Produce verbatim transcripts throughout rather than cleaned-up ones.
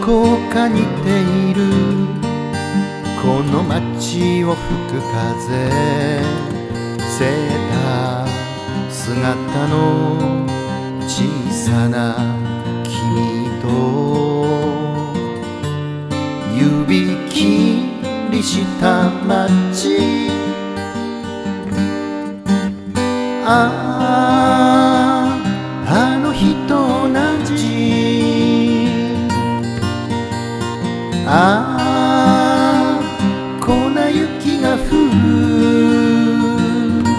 こか似ているこの街を吹く風セーター姿の小さな君と指切りした街あああの日と同じああ粉雪が降る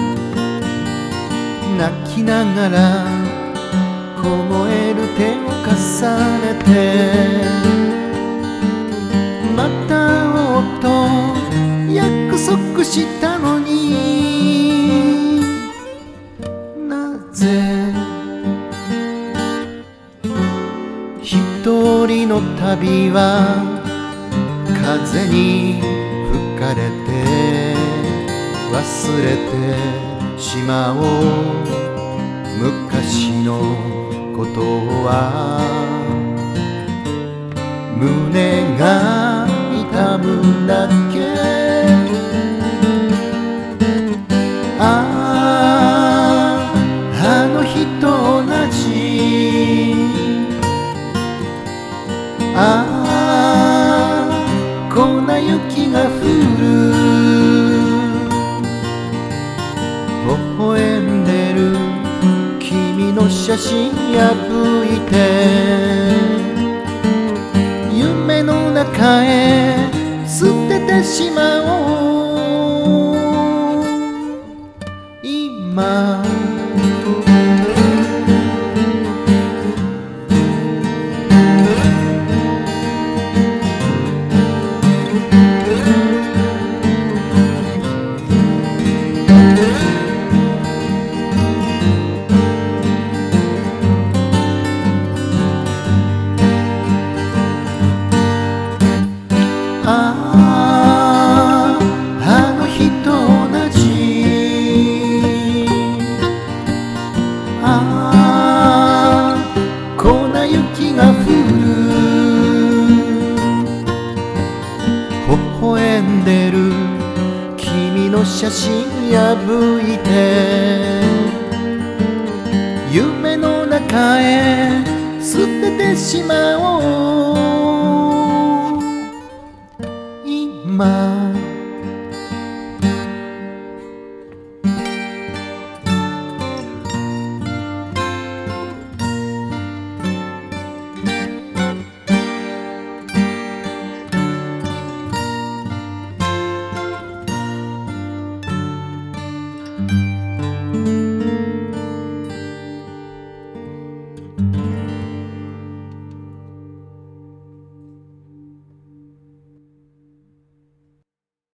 泣きながら凍える手を重ねてまた会おうと約束したのになぜ一人の旅は風に吹かれて忘れてしまおう昔のことは胸が痛むだけあああの日と同じああ粉雪が降る微笑んでる君の写真破いて夢の中へ捨ててしまおう今あああの日と同じああ粉雪が降る微笑んでる君の写真破いて夢の中へ捨ててしまおう今